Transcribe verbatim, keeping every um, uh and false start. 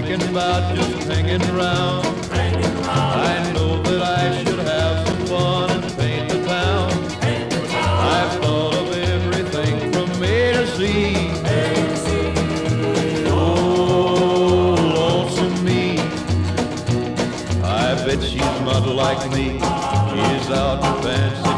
thinking about just hanging around. I know that I should have some fun and paint the town. I've thought of everything from A to Z. Oh, lonesome me. I bet she's not like me. She's out to fancy